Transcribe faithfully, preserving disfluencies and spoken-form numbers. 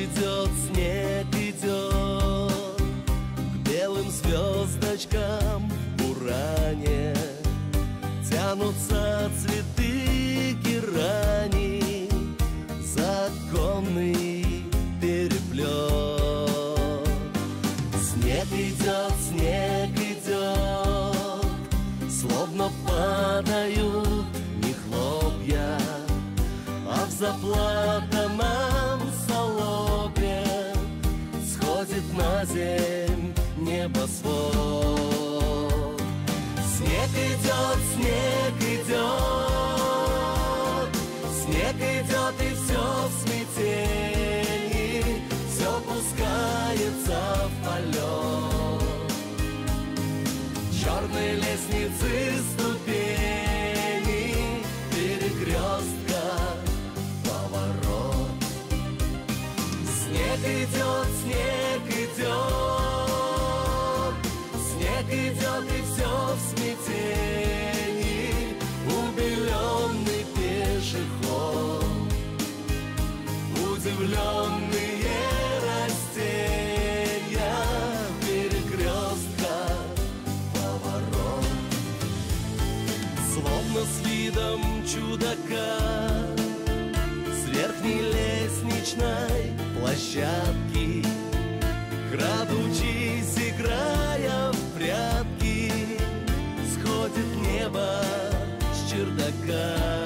идет, снег идет к белым звездочкам в буране. Тянутся цветы герани, законный переплет. Снег идет, снег идет, словно падают не хлопья, а в заплатанном солобе сходит на земь небосвод. Снег идет, снег идет, снег идет, и все в смятении, все пускается в полет. Черной лестницы ступени, перекрестка, поворот. Снег идет, снег идет, снег идет, и все в смятении, убеленный пешеход, удивленные растения, перекрестка, поворот. Словно с видом чудака с верхней лестничной площадки, крадучись, играя в прятки, сходит небо с чердака.